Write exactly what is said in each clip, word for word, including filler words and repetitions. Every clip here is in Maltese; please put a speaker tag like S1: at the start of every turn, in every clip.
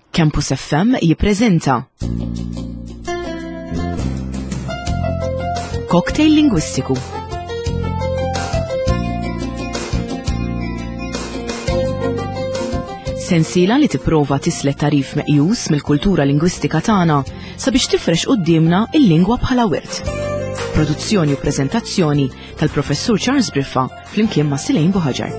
S1: Campus F M jippreżenta Cocktail Lingwistiku. Sensiela li tipprova tislet tarif meqjus mill-kultura lingwistika tagħna sabiex tifrex qudiemna il-lingwa bħala wirt. Produzzjoni u preżentazzjoni tal-Professur Charles Briffa flimkien ma' Silejn Buħaġar.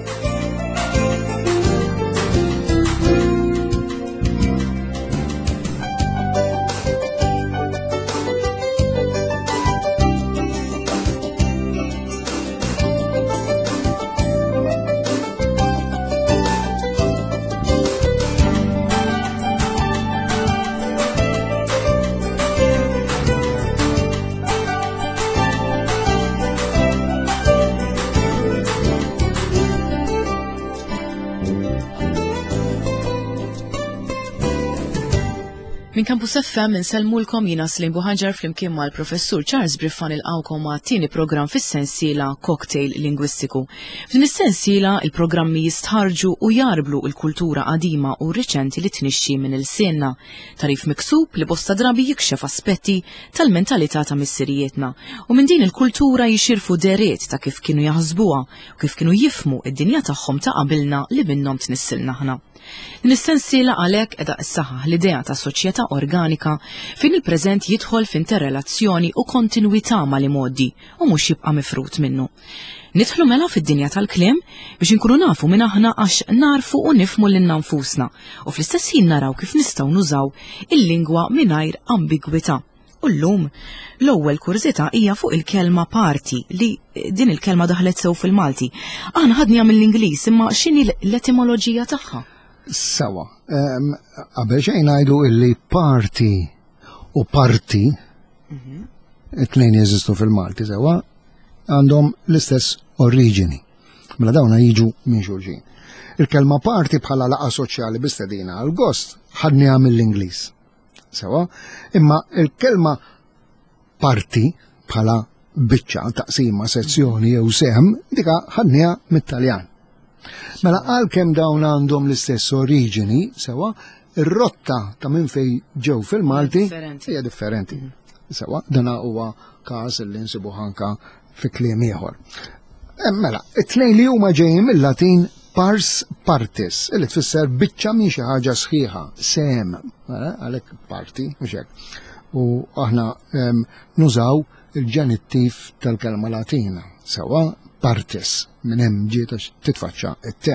S1: Min Campus F M insellmulkom jiena Silejn Buħaġar flimkien mal-Professur Charles Briffa nilqgħukom ma' tieni programm fis-sensiela Cocktail Lingwistiku. F'din is-sensiela il-programmi jistħarġu u jarblu l-kultura qadima u riċenti li tnixxi minn il-sienna. Tarif miksub li bosta drabi jikxef aspetti tal-mentalità ta' missirietna u minn din il-kultura jixirfu deriet ta' kif kienu jaħsbuha u kif kienu jifmu id-dinja tagħhom ta' qabilna li minnhom tnissilna aħna. L-istensiela għalhekk qiegħda issaħħaħ l-idea ta' soċjetà organika fejn il-preżent jidħol f'interrelazzjoni u kontinwità mal-imoddi u mhux jibqa' mifrut minnu. Nidħlu mela fid-dinja tal-kliem biex inkunu nafu minn aħna għax narfu u nifhmu lil nfusna u fl-istess ħin naraw kif nistgħu nużaw il-lingwa mingħajr ambigwità. U llum l-ewwel kurzita hija fuq il-kelma party li din il-kelma daħlet sew fil-Malti. Aħna ħadniha mill-Ingliż imma x'inhi l-etimoloġija tagħha?
S2: Sawa, qabel xejn ngħidu illi party u parti it-tnejn jeżistu fil-Malti sewa għandhom l-istess oriġini. Mela dawna jiġu minn xulxin. Il-kelma party bħala laqgħa soċjali bistedina għal gost ħadniha mill-Ingliż. Sewa, imma il-kelma parti bħala biċċa taqsima sezzjoni jew sehem dika ħadniha mit-Taljan. Mela għalkemm dawn għandhom l-istess oriġini, sewa, ir-rotta ta' minn fejn ġew fil-Malti hija differenti. Sewa, dan huwa każ li nsibu ħanka fi kliem ieħor. Mela, it-tnejn li huma ġejjin mill-Latin pars partis, illi tfisser biċċa minn xi ħaġa sħiħa, sem, għalhekk parti, mhux hekk. U aħna nużaw il-ġenittiv tal-kelma Latina, sewa partis, minn hemm ġiet titfaċċa it-te.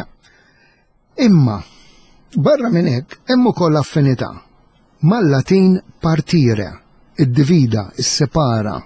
S2: Imma barra minn hekk hemm ukoll affinità mal-Latin partire, iddivida, issepara.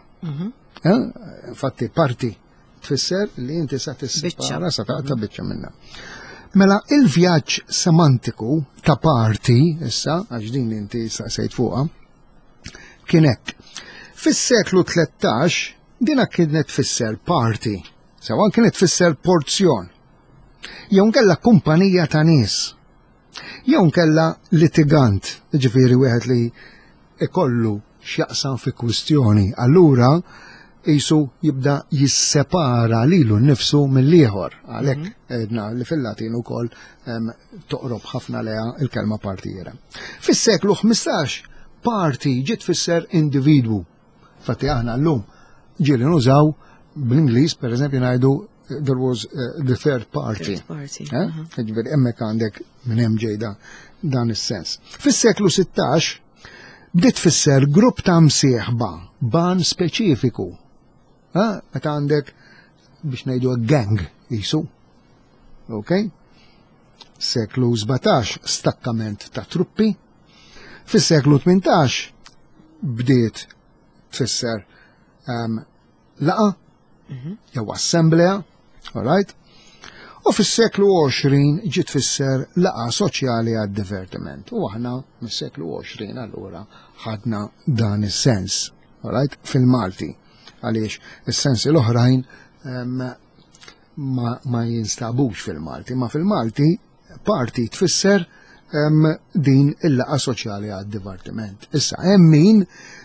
S2: Infatti parti tfisser li inti sa tissepara sa taqta' biċċa minnha. Mela il-vjaġġ semantiku ta' parti, issa għax din inti sejt fuqha, kien hekk. Fis-seklu tlettax dina kienet tfisser parti. Sewa kienet tfisser porzjon, jew nkella kumpanija ta' nies, jew nkella litigant, ġifieri wieħed li ikollu x'jaqsam fi kwistjoni, allura qisu jibda jissepara lilu nnifsu mill-ieħor. Għalhekk għedna li fil-Latin ukoll toqrob ħafna leha il-kelma partiera. Fis-seklu ħmistax parti ġiet tfisser individwu. Fatti aħna llum ġieli nużaw bl-Ingliż pereżempju ngħidu there was uh, the third party. Ġifieri hemmhekk għandek minn hemm ġejda dan is-sens. Fis-seklu sittax bdiet tfisser grupp ta' msieħba ban speċifiku. Meta għandek biex ngħidu gang qisu. Ok? Seklu sebgħetax stakkament ta' truppi. Fis-seklu tmintax bdiet tfisser um, laqa jew assembleja, all right? U fis-seklu għoxrin ġiet tfisser laqa soċjali għad-divertiment. U aħna mis-seklu għoxrin allura ħadna dan is-sens, all right? Fil-Malti. Għaliex is-sensi l-oħrajn um, ma, ma jinstabux fil-Malti, ma fil-Malti parti tfisser um, din il-laqa soċjali għad-divertiment. Issa hemm min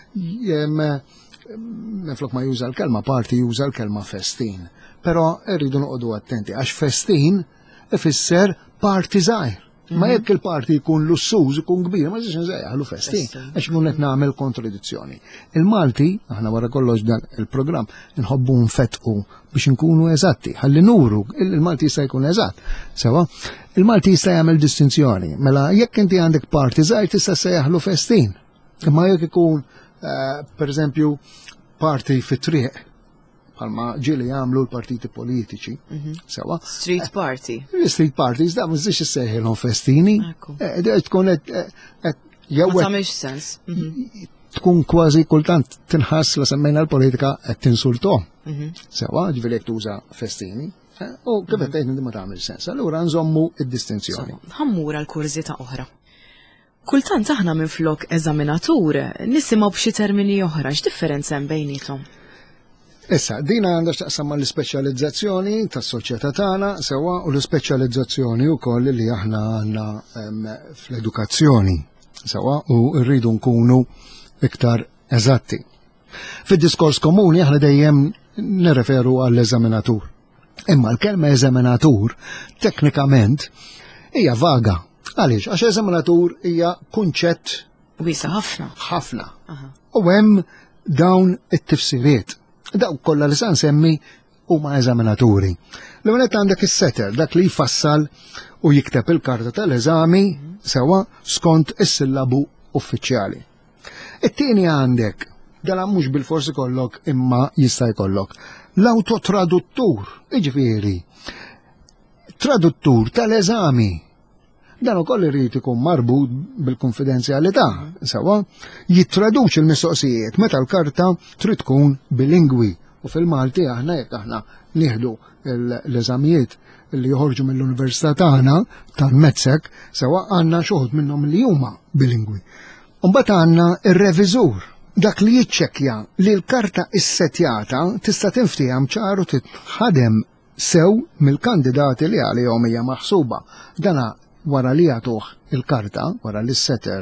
S2: Neflok ma juża l-kelma parti juża l-kelma festin. Però rridu noqogħdu attenti għax festin ifisser parti żgħir. Ma jekk il-parti jkun lussuż, ikun kbir, ma ġiex nżejjaħlu festin, għax ikun qed nagħmel kontradizzjoni. Il-Malti, aħna wara kollox dan il-programm, inħobbu nfetqu biex nkunu eżatti, ħalli nuru, il-Malti jista' jkun eżatt. Sewa, il-Malti jista' jagħmel distinzjoni. Mela jekk inti għandek parti żgħir tista' sejjaħlu festin. Imma jekk ikun pereżempju parti fit-triq, bħalma ġili jagħmlu l-partiti politiċi, sewa.
S1: Street party.
S2: Street parties, da mżiex issejħilhom festini. Tkun qed jew
S1: Ma tagħmilx sens.
S2: tkun kważi kultant tinħass la semmejna l-politika qed tinsultom. Sewa, ġifieri jekk tuża festini. U kif qed tgħid ma tagħmilx sens. Allura nżommu id-distinzjoni.
S1: Ħammura l-kurżita oħra. Kultant aħna minflok eżaminatur nisimgħu b'xi termini oħra, x'differenza hemm bejniethom?
S2: Issa, dina għandha x'taqsam mal l-ispeċjalizzazzjoni tas-soċjetà tagħna sewwa u l-ispeċjalizzazzjoni wkoll li aħna għandna fl-edukazzjoni sewwa u rridu nkunu iktar eżatti. Fid-diskors komuni aħna dejjem nirreferu għall-eżaminatur. Imma l-kelma eżaminatur teknikament hija vaga. Għaliex, għax eżaminatur hija kunċett
S1: wiesa ħafna.
S2: Ħafna. U hemm dawn it-tifsiriet. Daw kollha li se nsemmi huma eżaminaturi. L-ewwel għandek is-setter, dak li jfassal u jikteb il-karta tal-eżami sewa skont is-sillabu uffiċjali. It-tieni għandek, dan mhux bil-forsi kollok imma jista' jkollok l-autotraduttur, jiġifieri traduttur tal-eżami. Dan ukoll irid ikun marbut bil-konfidenzjalità, sewa, jittraduċi l-mistoqsijiet meta l-karta trid tkun bilingwi u fil-Malti aħna jekk aħna nieħdu l-eżamijiet li joħorġu mill-Università tagħna tal-Metzek, sewa għandna xogħod minnhom li huma bilingwi. Imbagħad għandna ir-reviżur, dak li jiċċekkja li l-karta issetjata tista' tinftihom ċaru titħadem sew mill-kandidati li għalihom hija maħsuba. Dana wara li jagħtuh il-karta, wara li s-setter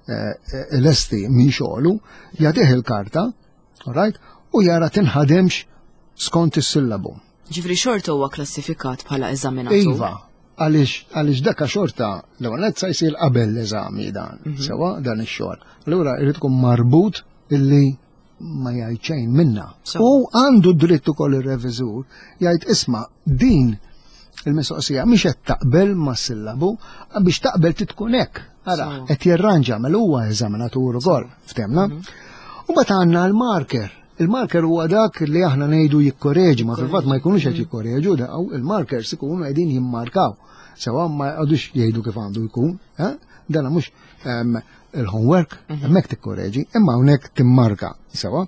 S2: l-esti minn xogħlu, jagħtih il-karta, right, u jara tinħademx skont is-sillabu.
S1: Ġifri xorta huwa klassifikat bħala eżaminatur.
S2: Iva, għaliex għaliex dakka xorta l-ewwel qed se jsir qabel l-eżami dan, sewa dan ix-xogħol. Allura jrid tkun marbut illi ma jgħid xejn minna. U għandu dritt ukoll ir-reviżur jgħid isma' din il-mistoqsija mhix qed taqbel mas-sillabu biex taqbel titkun hekk. Ara qed jirranġa mel huwa eżaminatur ukoll, ftemna? U mbagħad għandna l-marker. Il-marker huwa dak li aħna ngħidu jikkoreġi, ma fil-fatt ma jkunux qed jikkoreġu, il-markers ikunu qegħdin jimmarkaw. Sewa ma jqgħodux jgħidu kif għandu jkun, dan mhux il-homework, hemmhekk tikkoreġi, imma hawnhekk timmarka, sewa.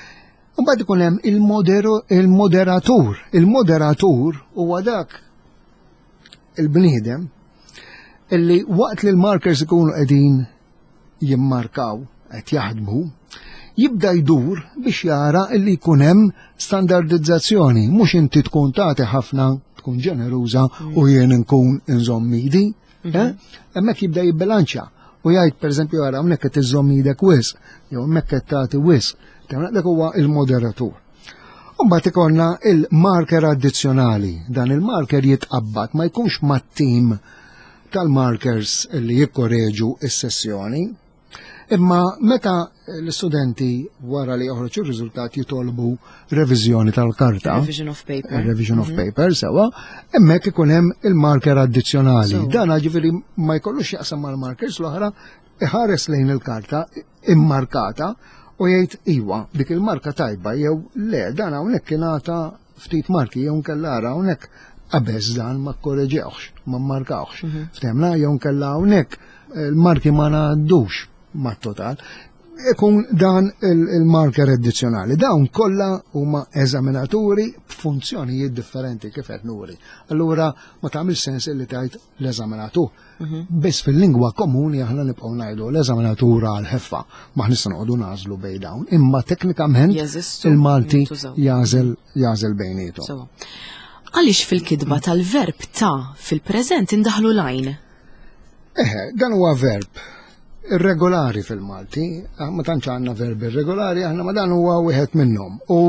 S2: U mbagħad ikun hemm il-moderatur. Il-moderatur huwa dak il-bniedem illi waqt li l-markers ikunu qegħdin jimmarkaw qed jaħdmu, jibda jdur biex jara illi jkun hemm standardizzazzjoni, mhux inti tkun tagħti ħafna, tkun ġeneruża u jien nkun inżomm idi, hemmhekk jibda jibbilanċja u jgħid pereżempju ara hawnhekk qed iżomm idek wisq, jew hemmhekk qed tagħti wisq, dak huwa il-moderatur. U mbagħad ikollna il-marker addizzjonali. Dan il-marker jitqabbad ma jkunx mat-tim tal-markers li jikkoreġu s-sessjoni, imma meta l-istudenti wara li joħroġ ir-riżultat jitolbu reviżjoni tal-karta,
S1: revision of paper,
S2: revision of paper, sewa, hemmhekk ikun hemm il-marker addizzjonali. Dan ġifieri ma jkollux jaqsam mal-markers l-oħra, iħares lejn il-karta immarkata u jgħid iwa dik il-marka tajba jew le dan hawnhekk ingħata ftit marki jew nkella ara hawnhekk qabeż dan ma kkoreġewx, ma mmarkawx. Ftemna jew nkella hawnhekk il-marki ma ngħaddux mat-total. Ikun dan il-marker addizzjonali. Dawn kollha huma eżaminaturi b'funzjonijiet differenti kif qed nuri. Allura ma tagħmel sens li tgħid l-eżaminatur. Biss fil-lingwa komuni aħna nibqgħu ngħidu l-eżaminatura għal ħeffa ma ħnista noqogħdu nażlu bejn dawn, imma teknikament il-Malti jażel jażel bejniethom.
S1: Għaliex fil-kidba tal-verb ta' fil-preżent indaħlu lajn?
S2: Eħe, dan huwa verb irregolari fil-Malti, ma tantx għandna verbi irregolari, aħna ma dan huwa wieħed minnhom. U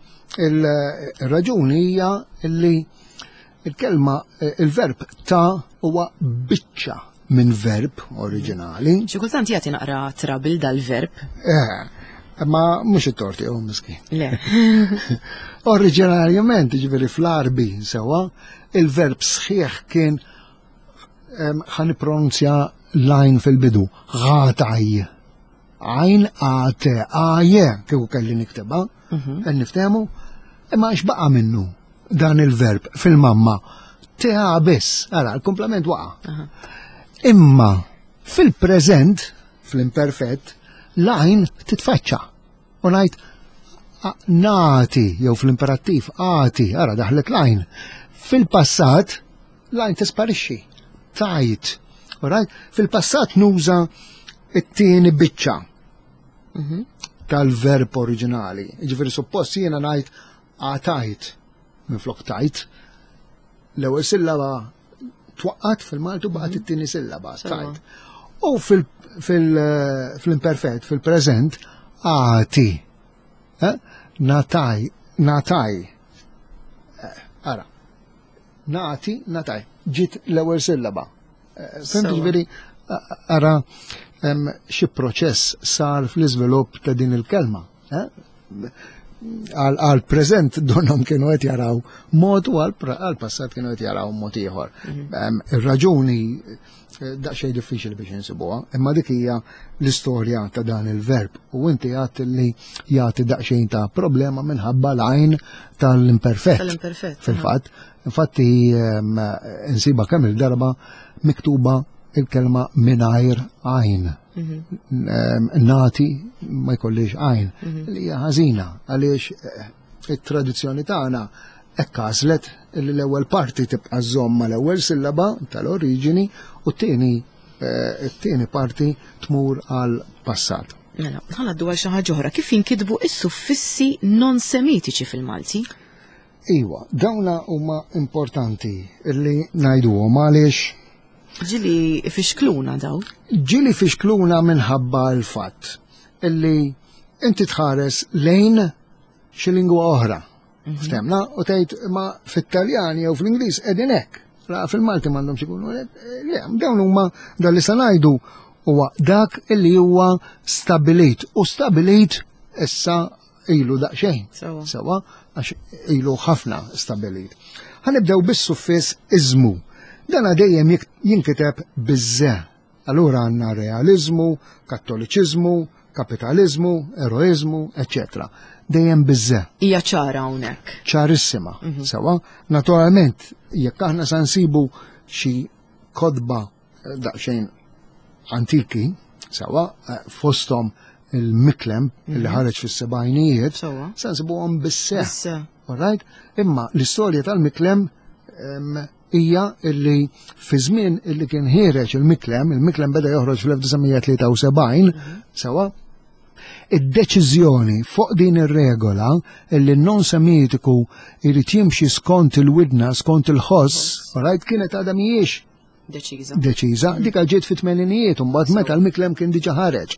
S2: il-raġuni hija li il-kelma il-verb ta' huwa biċċa minn verb oriġinali.
S1: Xi kultant jagħti naqra trabil dal-verb.
S2: Eh, ma mhux it-torti jew miskin.
S1: Le.
S2: Oriġinarjament, ġifieri fl-arbi sewa, il-verb sħiħ kien ħan pronunzja lajn fil-bidu, għataj. Għajn għate, għaje, kieku kelli nikteba, għen niftemu, imma xbaqa minnu dan il-verb fil-mamma, teħa biss, għara, l-komplement waqa. Imma fil-prezent, fil-imperfett, lajn titfaċċa. Unajt, nati, jew fil-imperattiv, għati, għara, daħlet lajn. Fil-passat, lajn tisparixxi, tajt. Alright? Fil-passat nuża it-tieni biċċa tal-verb oriġinali. Ġifieri suppost jiena ngħid għatajt minflok tajt. L-ewwel sillaba twaqqat fil-Maltu baqgħet it-tieni sillaba tajt. U fil-imperfett, fil-preżent għati. Nataj, nataj. Ara. Nati, nataj. Ġiet l-ewwel sillaba. Fimtu ġifieri ara xi proċess sar fl-iżvilupp ta' din il-kelma. Għal preżent donhom kienu qed jaraw mod u għal passat kienu qed jaraw mod ieħor. Ir-raġuni daqsxejn diffiċli biex insibuha, imma dik hija l-istorja ta' dan il-verb u inti għad li jagħti daqsxejn ta' problema minħabba l-għajn tal-imperfett.
S1: Tal-imperfett.
S2: Fil-fatt, infatti insiba kemm il-darba miktuba il-kelma mingħajr għajn. Nati ma jkollix għajn. Li hija ħażina għaliex it-tradizzjoni tagħna hekk għażlet li l-ewwel parti tibqa' żomma l-ewwel sillaba tal-oriġini u t-tieni t-tieni parti tmur għal passat.
S1: Mela, ħanaddu għal xi ħaġa oħra, kif jinkitbu is-suffissi non-semitiċi fil-Malti?
S2: Iwa, dawna huma importanti li ngħiduhom għaliex
S1: ġili fixkluna daw?
S2: Ġili fixkluna minħabba l-fatt illi inti tħares lejn xi lingwa oħra. Ftemna, u tgħid ma fit-Taljan jew fl-Ingliż qegħdin hekk. Fil-Malti m'għandhomx ikunu le, dawn huma dan li se ngħidu huwa dak illi huwa stabilit u stabilit issa ilu daqsxejn. Sewa għax ilu ħafna stabilit. Ħanibdew bis-suffiss iżmu. Dan dejjem jinkiteb biż-że. Allura għandna realizmu, kattoliċiżmu, kapitalizmu, eroizmu, eccetera. Dejjem biż-że.
S1: Hija ċara hawnhekk.
S2: Ċarissima. Sewa, naturalment, jekk aħna se nsibu xi kodba daqsxejn antiki, sewa, fosthom il-miklem li ħareġ fis-sebgħinijiet, se nsibuhom bis-se. Alright? Imma l-istorja tal-miklem hija illi fi żmien illi kien ħireġ il-miklem, il-miklem beda joħroġ fl-elf tisa' tlieta u sebgħin, sewa, id-deċiżjoni fuq din ir-regola illi non-semitiku jrid jimxi skont il-widna, skont il-ħoss, alright, kienet għadha mhijiex
S1: deċiża.
S2: Deċiża, dik ġiet fit-tmeninijiet u mbagħad meta l-miklem kien diġà ħareġ.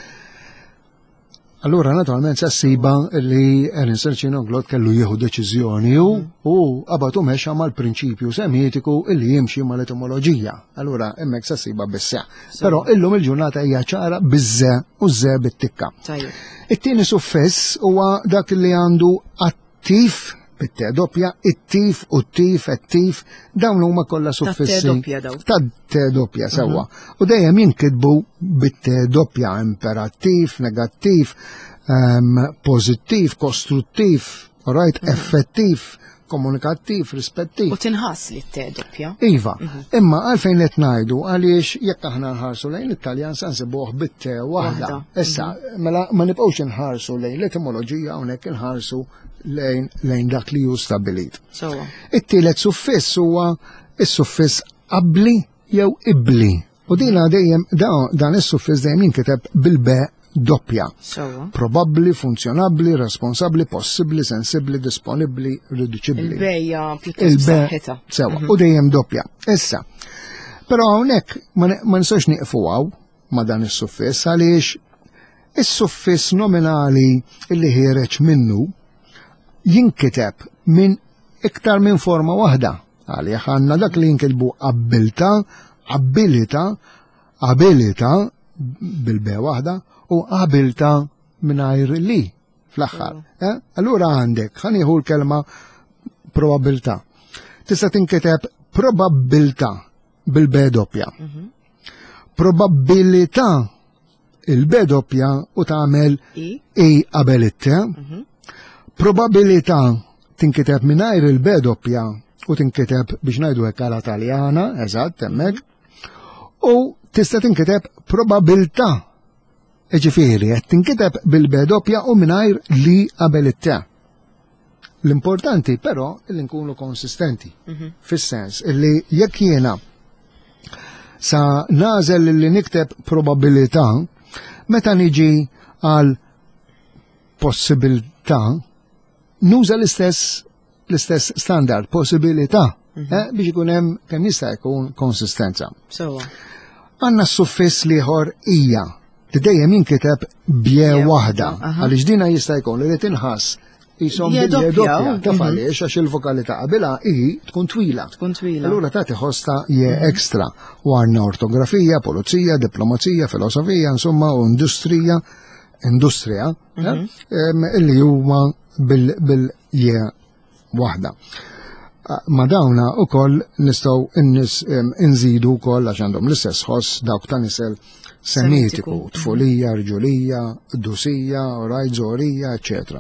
S2: Allura naturalment sassiba li Ernst Ċinoglot kellu jieħu deċiżjoni u qabad u mexxa mal-prinċipju semitiku illi jimxi mal-etimoloġija. Allura hemmhekk sassiba bis-se. Però illum il-ġurnata hija ċara biż-że u że bit-tikka. It-tieni suffess huwa dak li għandu attiv bit-te doppja, it-tif u t-tif, it-tif, dawn huma kollha suffissi. Tad-te doppja sewwa. U dejjem jinkitbu bit-te doppja, imperattiv, negattiv, pożittiv, kostruttiv, right, effettiv, komunikattiv, rispettiv.
S1: U tinħass li t-te doppja.
S2: Iva, imma għalfejn qed ngħidu għaliex jekk aħna nħarsu lejn l-Italjan se nsibuh bit-te waħda. Issa, mela ma nibqgħux inħarsu lejn l-etimoloġija hawnhekk inħarsu lejn lejn dak li hu stabilit. It-tielet suffiss huwa is-suffiss qabli jew ibli. U din dejjem dan is-suffiss dejjem jinkiteb bil-be doppja. Probabbli, funzjonabbli, responsabbli, possibbli, sensibbli, disponibbli, riduċibbli.
S1: Il-bejja pjuttost b'saħħitha.
S2: Sewa, u dejjem doppja. Issa. Però hawnhekk ma nistax nieqfu hawn ma' dan is-suffiss għaliex is-suffiss nominali li ħireġ minnu jinkiteb minn iktar minn forma waħda. Għaliex għandna dak li jinkitbu qabbilta, abilita, abilita bil-be waħda u abilita mingħajr li fl-aħħar. Eh? Allura għandek, ħanieħu l-kelma probabilità. Tista' tinketeb probabilità bil-be doppja. Probabilità il-be doppja u tagħmel i qabel it-te. Probabilità tinkiteb mingħajr il-be doppja u tinkiteb biex ngħidu hekk għal Taljana, eżatt hemmhekk. U tista' tinkiteb probabilità. Ġifieri qed tinkiteb bil-be doppja u mingħajr li qabel it-te. L-importanti però li nkunu konsistenti. Fis-sens illi jekk jiena sa nażel li nikteb probabilità meta niġi għal possibilità nuża l-istess l-istess standard, possibilità, eh, biex ikun hemm kemm jista' jkun konsistenza. Għandna s-suffiss liħor hija li dejjem jinkiteb bje waħda, għaliex dina jista' jkun li tinħass jisom bje doppja, taf għaliex għax il-vokalità qabilha i tkun twila.
S1: Tkun twila.
S2: Allura tagħti ħosta je ekstra u għandna ortografija, pulizija, diplomazija, filosofija, insomma, u industrija, industrija, illi huma bil-je waħda. Ma dawna u koll nistaw nżidu koll għax għandhom l-istess ħoss dawk ta' nisel semitiku, tfulija, rġulija, dusija, orajt, zorija, eccetera.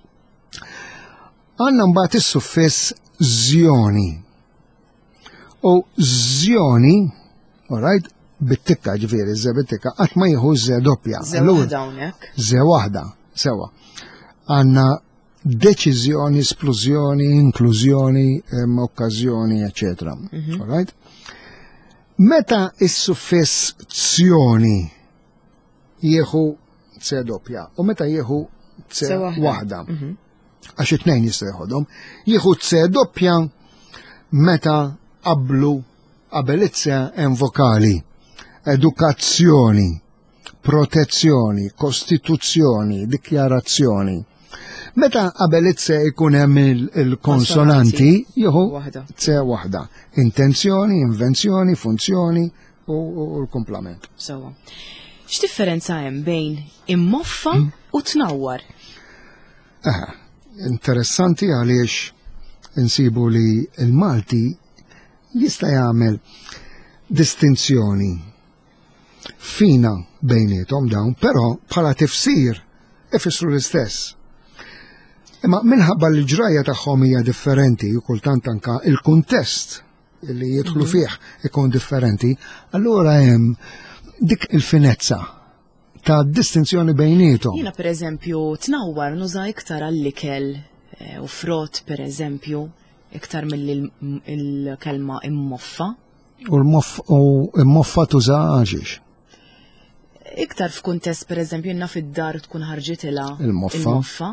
S2: Għanna mbagħad is-suffess żjoni. U żjoni, orajt, bit-tikka ġifieri, że bit-tikka, qatt ma jieħu że doppja.
S1: Że waħda hawnhekk.
S2: Że waħda, sewa. Għandna deċiżjoni, esplużjoni, inklużjoni, okkażjoni, eccetera. Alright? Meta is-suffess zjoni jieħu c doppja u meta jieħu c waħda, għax it-tnejn jista' jieħodhom, jieħu c doppja meta qablu qabel it-c hemm vokali, edukazzjoni, protezzjoni, kostituzzjoni, dikjarazzjoni. Meta qabel it-c ikun hemm il-konsonanti jieħu c waħda. Intenzjoni, invenzjoni, funzjoni u l-komplement.
S1: Sewa. X'differenza hemm bejn immoffa u tnawwar?
S2: Aha, interessanti għaliex insibu li l-Malti jista' jagħmel distinzjoni fina bejniethom dawn, però bħala tifsir ifissru l-istess. Imma minħabba l-ġraja tagħhom hija differenti u kultant anka il-kuntest li jidħlu fih ikun differenti, allura hemm dik il-finezza ta' distinzjoni bejnietom.
S1: Jiena pereżempju tnawwar nuża iktar għall-ikel u frott pereżempju iktar mill-kelma immoffa. U
S2: l-moffa tuża għaxiex?
S1: Iktar f'kuntest pereżempju jenna fid-dar tkun ħarġitilha
S2: il-moffa.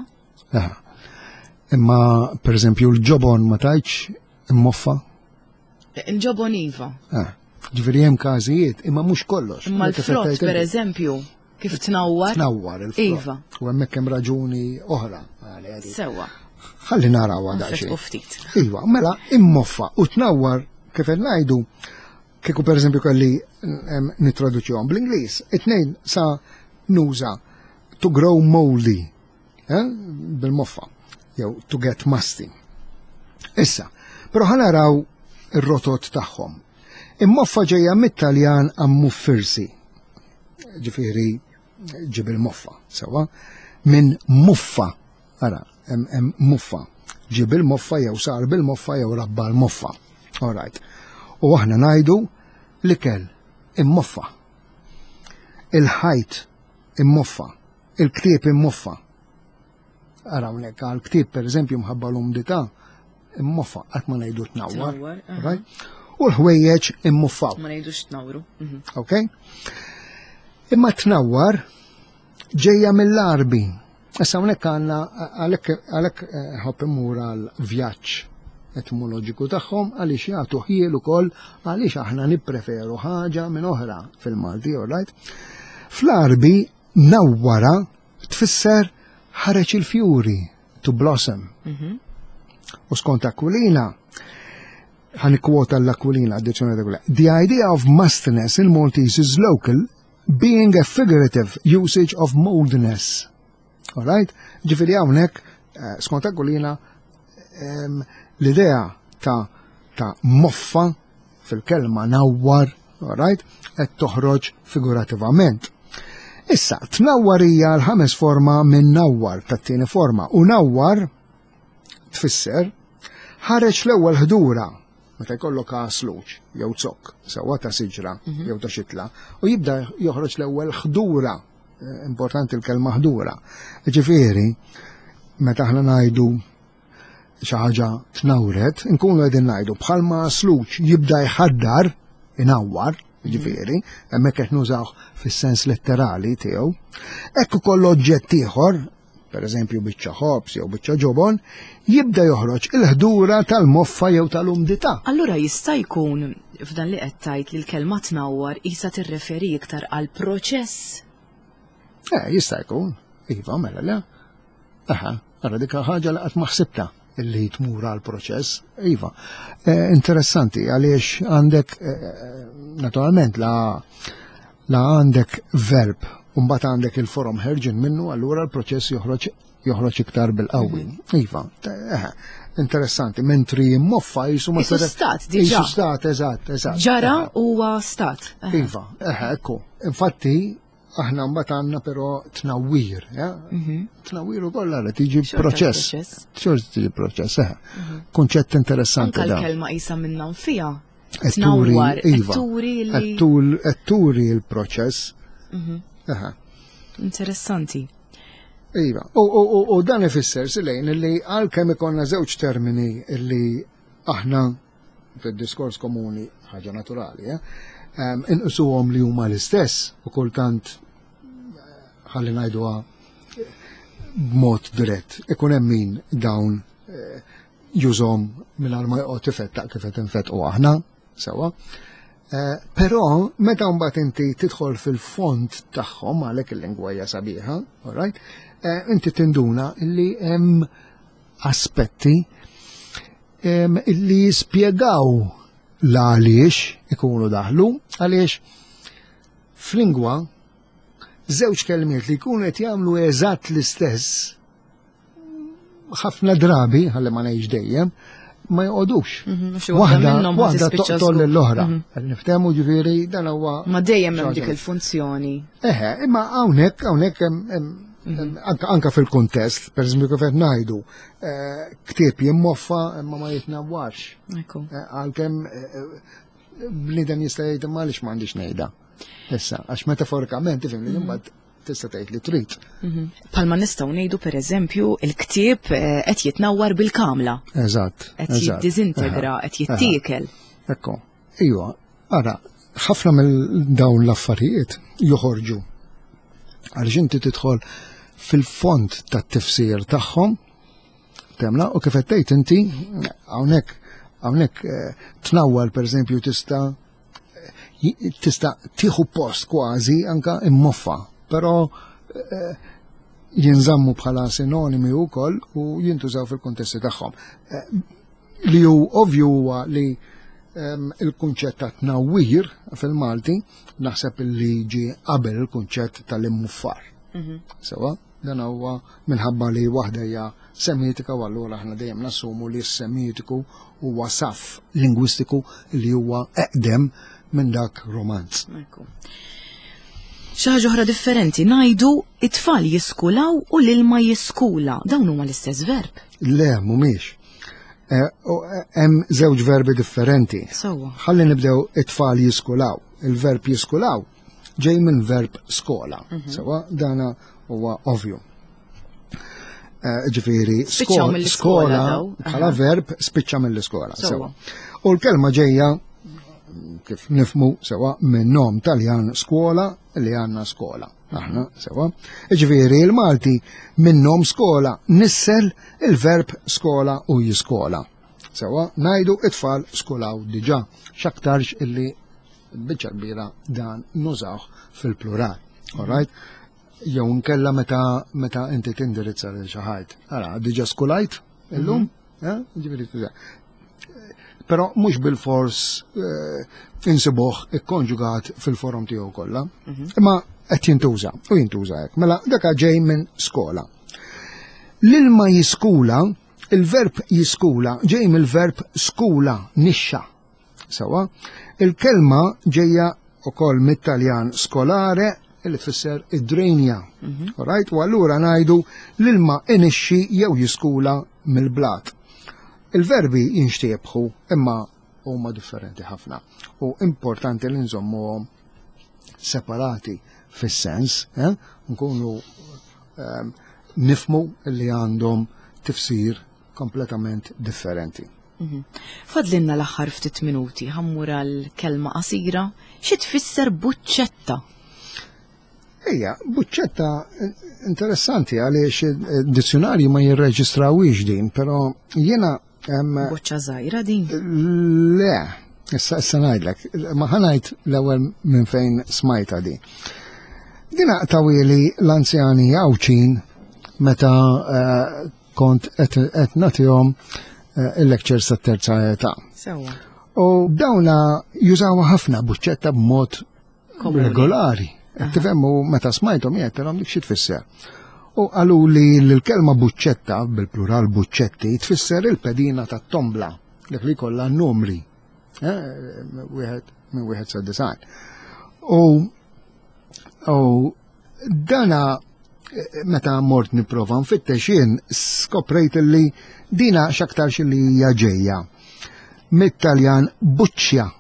S2: Imma, per eżempju, l-ġobon ma tajċ immoffa?
S1: Il-ġobon iva.
S2: Ġifieri hemm każijiet, imma mhux kollox.
S1: Imma l-frott, per eżempju, kif tnawwar?
S2: Tnawwar il-frott.
S1: Iva.
S2: U hemmhekk hemm raġuni oħra.
S1: Sewa.
S2: Ħalli naraw għadaxi.
S1: ftit.
S2: Iva, mela immoffa u tnawwar kif qed ngħidu kieku per eżempju kelli nitraduċihom bl-Ingliż, it-tnejn sa nuża to grow moldy. Bil-moffa. Jew to get musty. Issa, però ħanaraw ir-rotot tagħhom. Immoffa ġejja mit-Taljan ammuffirsi. Ġifieri ġib il-moffa, sewa, minn muffa. Ara, hemm muffa. Ġib il-moffa jew sar bil-moffa jew rabba l-moffa. All right. U aħna ngħidu l-ikel immoffa. Il-ħajt immoffa. Il-ktieb immoffa. Ara hawnhekk għal-ktieb pereżempju mħabba l-umdità immoffa qatt ma ngħidu tnawwar. U l-ħwejjeġ immuffaw.
S1: Ma ngħidux tnawru.
S2: Ok? Imma tnawwar ġejja mill-Arbi. Issa hawnhekk għandna għalhekk ħobb imur għall-vjaġġ etimoloġiku tagħhom għaliex jagħtu ħiel ukoll għaliex aħna nippreferu ħaġa minn oħra fil-Malti, all right? Fl-Arbi nawwara tfisser ħareġ il-fjuri, to blossom. U skont Aquilina, ħanikwota l-Aquilina, addizzjonali ta' The idea of mustiness in Maltese is local, being a figurative usage of moldness. All right? Ġifieri hawnhekk, skont Aquilina, l-idea ta' ta' moffa fil-kelma nawwar, all right, qed toħroġ figurativament. Issa, tnawwar hija l-ħames forma minn nawwar tat-tieni forma, u nawwar tfisser ħareġ l-ewwel ħdura meta jkollok għasluċ jew zokk, sewwa ta' siġra jew ta' xitla, u jibda joħroġ l-ewwel ħdura, importanti l-kelma ħdura. Ġifieri, meta aħna ngħidu xi ħaġa tnawret, inkunu qegħdin ngħidu bħalma għasluċ jibda jħaddar, inawwar, ġifieri, hemmhekk qed nużawh fis-sens letterali tiegħu. Hekk ukoll oġġett ieħor, pereżempju biċċa ħobs jew biċċa ġobon, jibda joħroġ il-ħdura tal-moffa jew tal-umdità.
S1: Allura jista' jkun f'dan li qed tgħid li l-kelma tnawwar qisha tirreferi iktar għal proċess.
S2: Eh, jista' jkun. Iva, mela le. Aħa, ara dik ħaġa li qatt ma ħsibta illi tmur għal proċess. Iva. Eh, interessanti għaliex għandek eh, naturalment la la għandek verb u mbagħad għandek il-forom ħerġin minnu, allura l-proċess joħroġ joħroġ iktar bil-qawwi. Iva, eh, interessanti, mentri moffa jisu ma
S1: Isu stat, diġà.
S2: Isu stat, eżatt, eżatt.
S1: Ġara huwa stat.
S2: Iva, eh, ekku. Infatti, aħna mbagħad għandna però tnawwir, ja? Tnawwir ukoll ara tiġi proċess. Xorta tiġi proċess, eh. Kunċett interessanti
S1: Anke
S2: da.
S1: l-kelma qisha minnha fija.
S2: Etturi,
S1: Tnawwar,
S2: iva.
S1: etturi li
S2: Ettul- Etturi il-proċess. Aha.
S1: interessanti.
S2: Iva, u, u, u, u dan ifisser silejn illi għalkemm ikonna żewġ termini illi aħna fid-diskors komuni ħaġa naturali, eh? Um, inqisuhom li huma l-istess u kultant ħalli ngħiduha b'mod dirett. Ikun hemm min dawn eh, jużhom mingħajr ma joqgħod ifettaq kif qed infettqu aħna sewwa. Uh, però meta mbagħad inti tidħol fil-font tagħhom għalhekk il-lingwa hija sabiħa, all right? Uh, inti tinduna illi hemm aspetti um, illi jispjegaw l-għaliex ikunu daħlu, għaliex f'lingwa żewġ kelmiet li jkunu qed jagħmlu eżatt l-istess ħafna drabi, ħalli ma ngħidx dejjem, ma jqodux. Waħda waħda toqtol l-oħra. Niftehmu ġifieri dan huwa.
S1: Ma dejjem hemm dik il-funzjoni.
S2: Eħe, imma hawnhekk hawnhekk anke fil-kuntest, pereżempju kif qed ngħidu, ktieb jimmoffa imma ma jitnawwarx. Għalkemm bniedem jista' jgħid imma għaliex m'għandix ngħidha. Issa, għax metaforikament tifhem li imbagħad tista' tgħid li trid.
S1: Palma nistgħu ngħidu pereżempju il-ktieb qed jitnawwar bil-kamla.
S2: Eżatt.
S1: Qed jiddiżintegra, qed jittiekel.
S2: Ekku, ejwa, ara, ħafna mill dawn l-affarijiet joħorġu għaliex inti tidħol fil-font tat-tifsir tagħhom, temla, u kif qed tgħid inti hawnhekk hawnhekk tnawwar pereżempju tista' tista' tieħu post kważi anke immoffa, però jinżammu bħala sinonimi wkoll u jintużaw fil-kontesti tagħhom. Li hu ovvju huwa li il-kunċett ta' tnawwir fil-Malti naħseb li ġi qabel il-kunċett tal-immuffar. Sewa, dan huwa minħabba li waħda hija semitika u allura aħna dejjem nassumu li s-semitiku huwa saf lingwistiku li huwa eqdem minn dak romanz.
S1: Xi ħaġa oħra differenti ngħidu it-tfal jiskulaw u l-ilma jiskula. Dawn huma l-istess verb.
S2: Le, mhumiex. Hemm żewġ verbi differenti.
S1: Sewwa.
S2: Ħalli nibdew it-tfal jiskulaw. Il-verb jiskulaw ġej minn verb skola. Sewwa dana huwa ovvju. Ġifieri skola bħala verb spiċċa mill-iskola. Sewwa. U l-kelma ġejja kif nifmu sewa minn nom Taljan skola li għandna skola. Aħna sewa. Ġifieri l-Malti minn nom skola nissel il-verb skola u jiskola. Sewa ngħidu it-tfal skolaw diġà x'aktarx illi biċċa kbira dan nużawh fil-plural. All right? Jew nkella meta meta inti tindirizza lil xi ħadd. Ara diġà skolajt illum? Ġifieri però mhux bil-fors insibuh ikkonġugat fil-forum tiegħu kollha. Imma qed jintuża u jintuża hekk. Mela dak ġej minn skola. L-ilma jiskula, il-verb jiskula ġej mill-verb skula, nixxa. Sewa, il-kelma ġejja ukoll mit-Taljan skolare li tfisser id-drenja. Alright, u allura ngħidu l-ilma inixxi jew jiskula mill-blat. Il-verbi jinxtiebħu imma huma differenti ħafna u importanti li nżommuhom separati fis-sens, eh? nkunu um, nifmu li għandhom tifsir kompletament differenti.
S1: Fadlinna l-aħħar ftit minuti ħammura l-kelma qasira, xi tfisser buċċetta?
S2: Ejja, buċċetta interessanti għaliex id-dizzjonarju ma jirreġistrawix din, però jiena
S1: Buċċa żgħira din?
S2: Le, issa issa ngħidlek, ma ħanajt l-ewwel minn fejn smajta di. Dina tawili l-anzjani għawċin meta kont qed nagħtihom il-lectures tat-terza età.
S1: Sewwa.
S2: U dawna jużawha ħafna buċċetta b'mod regolari. Tifhemmu meta smajthom jgħid dik xi tfisser. U għalu li l-kelma buċċetta, bil-plural buċċetti, tfisser il-pedina ta' tombla, dak li kollha numri, minn wieħed sa' design. U dana meta mort nipprova nfittex jien skoprejt li dina x'aktarx li hija ġejja mit-Taljan buċċja.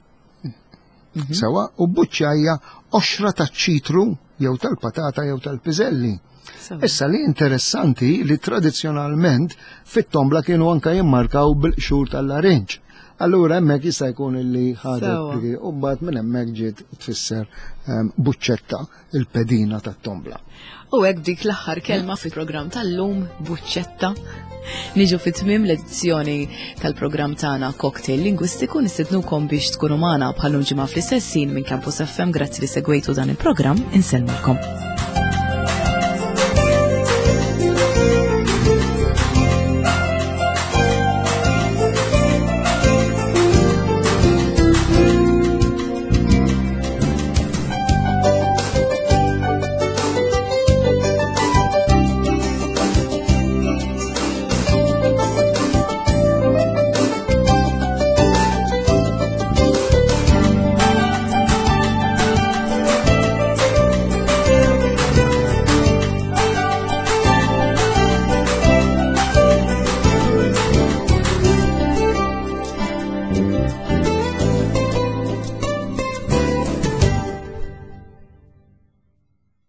S2: Sewa, u buċċja hija oxra taċ-ċitru jew tal-patata jew tal-piżelli. Issa li interessanti li tradizzjonalment fit-tombla kienu anka jimmarkaw bil-qxur tal-larinġ. Allura hemmhekk jista' jkun illi ħadet u mbagħad minn hemmhekk ġiet tfisser buċċetta il-pedina tat-tombla.
S1: U hekk dik l-aħħar kelma fil-programm tal-lum buċċetta. Niġu fit-tmiem l-edizzjoni tal-programm tagħna Cocktail Lingwistiku nistednukom biex tkunu magħna bħal ġimgħa fl-istess ħin minn Campus F M. Grazzi li segwejtu dan il-programm, insellmulkom.